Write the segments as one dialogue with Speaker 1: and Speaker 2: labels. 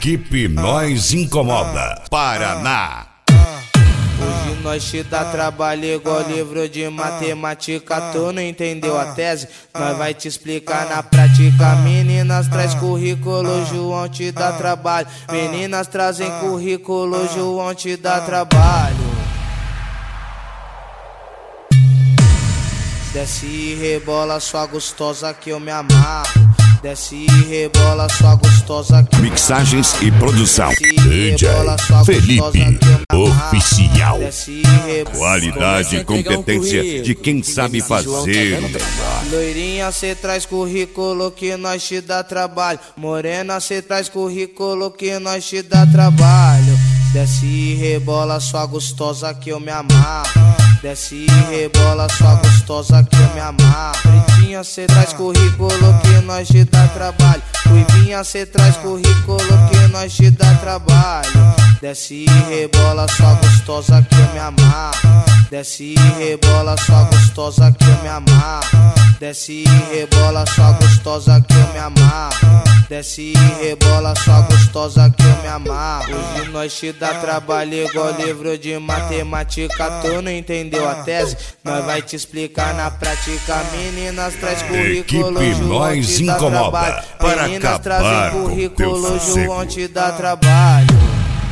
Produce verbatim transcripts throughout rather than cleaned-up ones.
Speaker 1: Equipe Nós Incomoda, Paraná.
Speaker 2: Hoje nós te dá trabalho igual livro de matemática. Tu não entendeu a tese? Nós vai te explicar na prática. Meninas traz currículo, João te dá trabalho. Meninas trazem currículo, João te dá trabalho. Desce e rebola sua gostosa que eu me amarro. Desce e rebola sua gostosa que eu me amarro.
Speaker 1: Mixagens e produção D J Felipe Oficial. Qualidade e competência de quem sabe fazer o melhor.
Speaker 2: Loirinha, cê traz currículo que nós te dá trabalho. Morena, cê traz currículo que nós te dá trabalho. Desce e rebola sua gostosa que eu me amarro. Desce e rebola sua gostosa que eu me amarro. Pretinha, cê traz currículo que nós te dá trabalho. Ruivinha, cê traz currículo que nós te dá trabalho. Desce e rebola sua gostosa que eu me amarro. Desce e rebola sua gostosa que eu me amarro. Desce e rebola sua gostosa que eu me amarro. Desce e rebola sua gostosa que eu me amarro. Hoje nós te dá trabalho igual livro de matemática. Tu não entendeu a tese? Nós vai te explicar na prática. Meninas traz currículo,
Speaker 1: Equipe
Speaker 2: João
Speaker 1: Nós
Speaker 2: te dá
Speaker 1: Incomoda,
Speaker 2: trabalho.
Speaker 1: para
Speaker 2: Meninas trazem
Speaker 1: acabar com
Speaker 2: currículo,
Speaker 1: teu sossego.
Speaker 2: João te dá trabalho.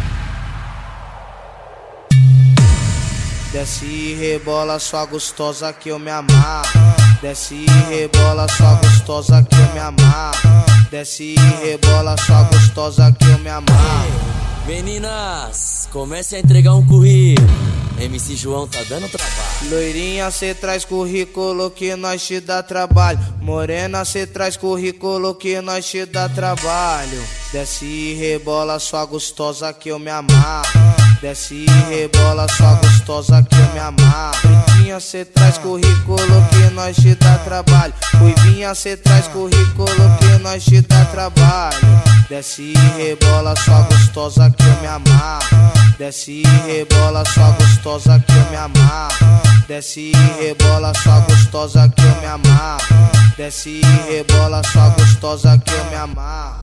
Speaker 2: Desce e rebola sua gostosa que eu me amarro. Desce e rebola sua gostosa que eu me amarro. Desce e rebola sua gostosa que eu me amarro.
Speaker 3: Meninas, comece a entregar um currículo. M C João tá dando trabalho.
Speaker 2: Loirinha, cê traz currículo que nós te dá trabalho. Morena, cê traz currículo que nós te dá trabalho. Desce e rebola sua gostosa que eu me amarro. Desce e rebola sua gostosa que eu me amarro. Pretinha, cê traz currículo que nós te dá trabalho. Ruivinha, cê traz currículo que nós te dá trabalho. Desce e rebola sua gostosa que eu me amarro. Desce e rebola sua gostosa que eu me amarro. Desce e rebola sua gostosa que eu me amarro. Desce e rebola sua gostosa que eu me amarro.